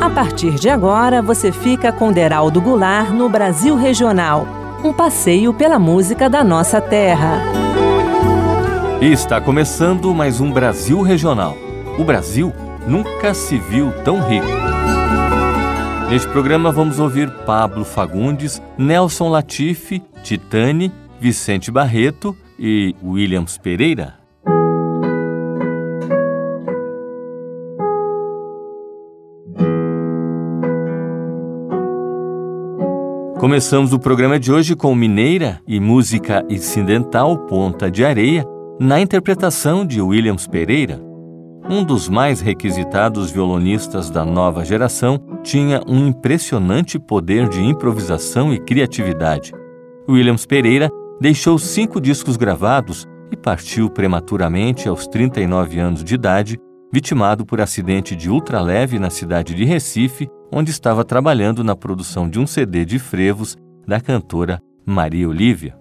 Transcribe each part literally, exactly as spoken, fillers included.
A partir de agora, você fica com Deraldo Goulart no Brasil Regional, um passeio pela música da nossa terra. E está começando mais um Brasil Regional. O Brasil nunca se viu tão rico. Neste programa vamos ouvir Pablo Fagundes, Nelson Latifi, Titane, Vicente Barreto e Williams Pereira. Começamos o programa de hoje com Mineira e música incidental Ponta de Areia, na interpretação de Williams Pereira. Um dos mais requisitados violonistas da nova geração, tinha um impressionante poder de improvisação e criatividade. Williams Pereira deixou cinco discos gravados e partiu prematuramente aos trinta e nove anos de idade, vitimado por acidente de ultraleve na cidade de Recife, onde estava trabalhando na produção de um C D de frevos da cantora Maria Olívia.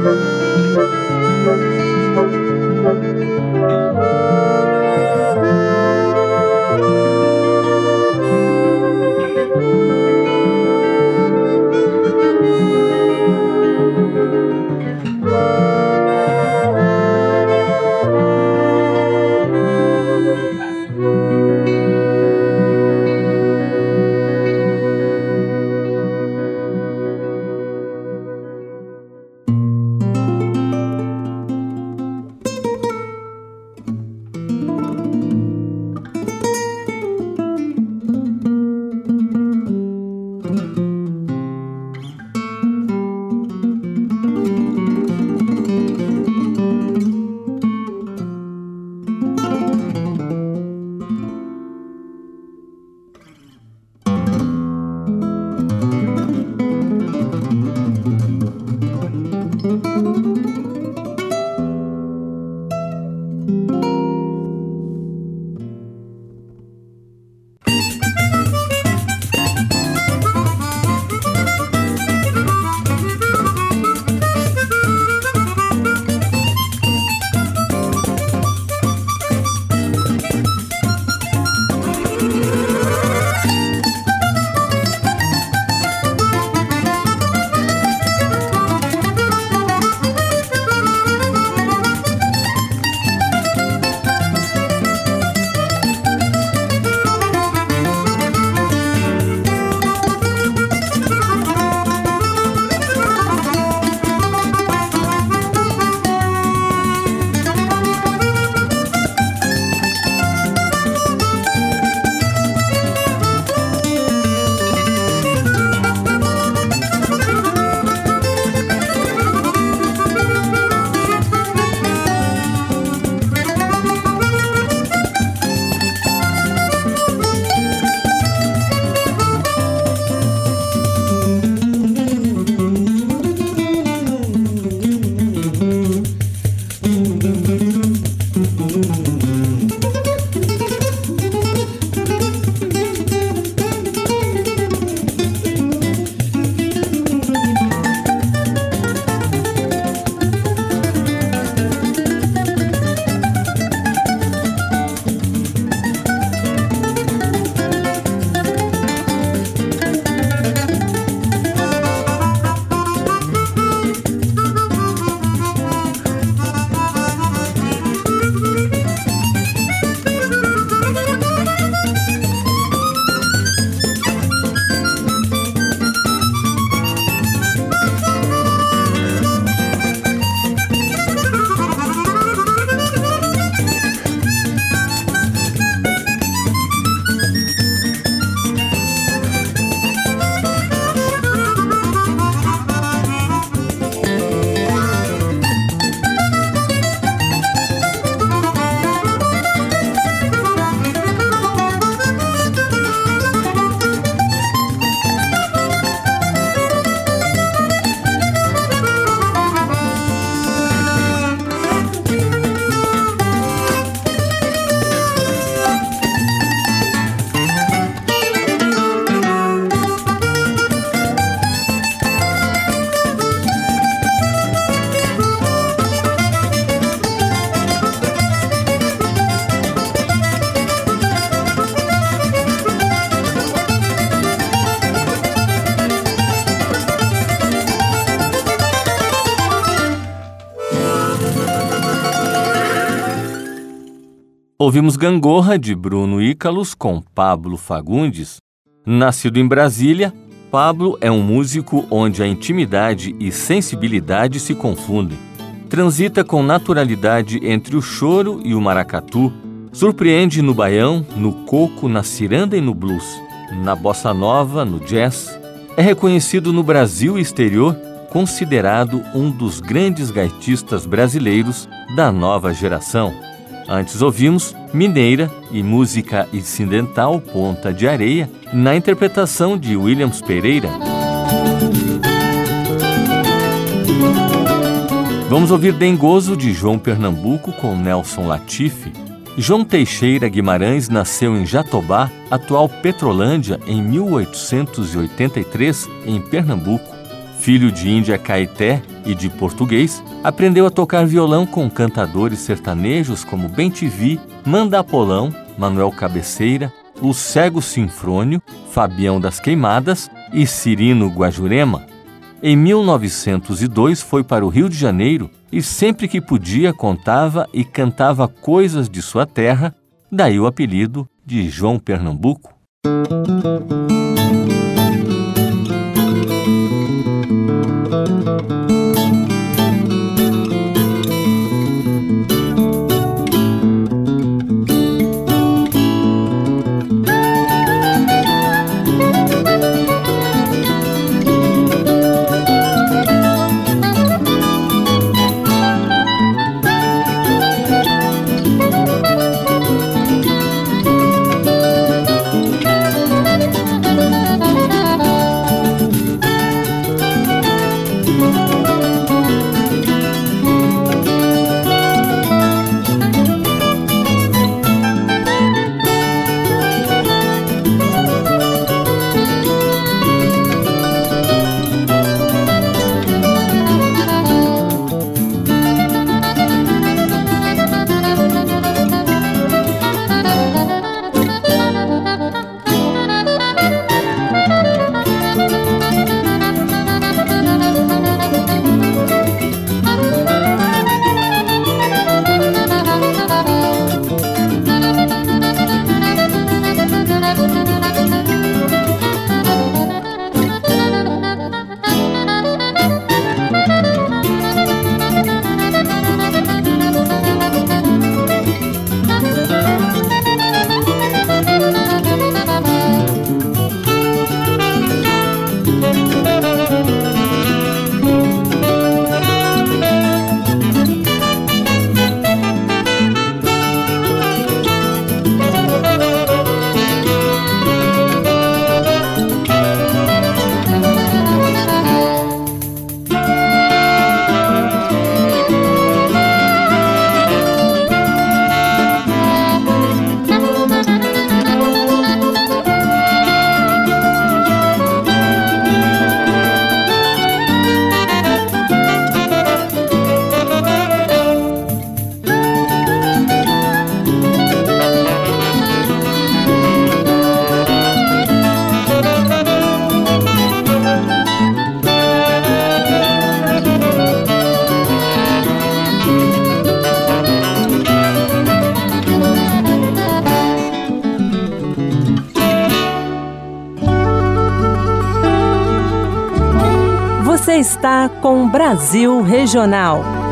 Ouvimos Gangorra, de Bruno Ícalos, com Pablo Fagundes. Nascido em Brasília, Pablo é um músico onde a intimidade e sensibilidade se confundem. Transita com naturalidade entre o choro e o maracatu. Surpreende no baião, no coco, na ciranda e no blues. Na bossa nova, no jazz. É reconhecido no Brasil e exterior, considerado um dos grandes gaitistas brasileiros da nova geração. Antes ouvimos Mineira e Música Incidental Ponta de Areia, na interpretação de Williams Pereira. Vamos ouvir Dengoso, de João Pernambuco, com Nelson Latifi. João Teixeira Guimarães nasceu em Jatobá, atual Petrolândia, em mil oitocentos e oitenta e três, em Pernambuco. Filho de Índia Caeté e de português, aprendeu a tocar violão com cantadores sertanejos como Bem-te-vi, Mandapolão, Manuel Cabeceira, o Cego Sinfrônio, Fabião das Queimadas e Cirino Guajurema. Em mil novecentos e dois foi para o Rio de Janeiro e sempre que podia contava e cantava coisas de sua terra, daí o apelido de João Pernambuco. Você está com Brasil Regional.